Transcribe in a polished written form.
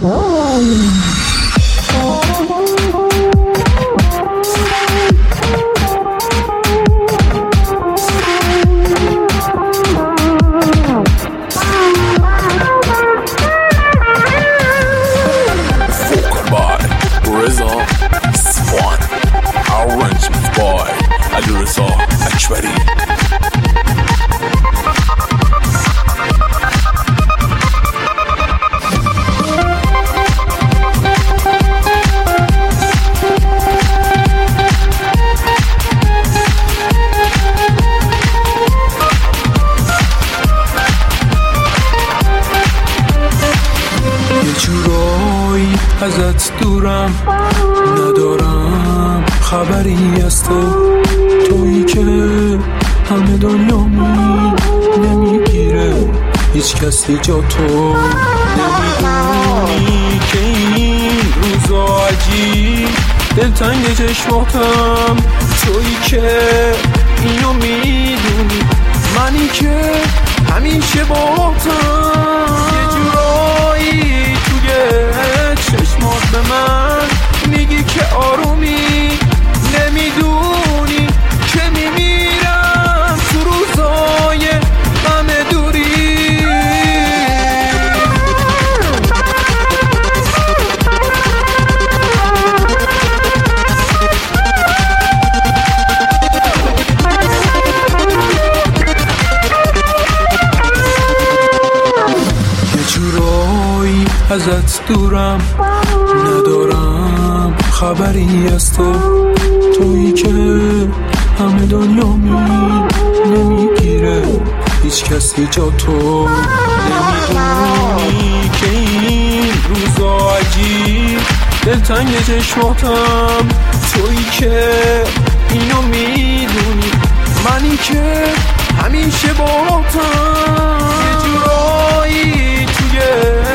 ازت دورم، ندارم خبری از تو، تویی که همه دنیا نمیگیره هیچ کسی جا تو. نمیدونی که این روزا عجیب دلتنگ چشماتم، تویی که اینو میدونی، منی که همیشه باهاتم. یه جورایی توی چشمات به من میگی که آرومی، نمیدونی که میمیرم تو روزای غم دوری. یه جورایی ازت دورم، ندارم خبری از تو، تویی که همه دنیا نمیگیره هیچ کسی جا تو. نمیدونی که این روزا عجیب دلتنگ چشماتم، تویی که اینو میدونی، منی که همیشه باهاتم. یه جورایی توی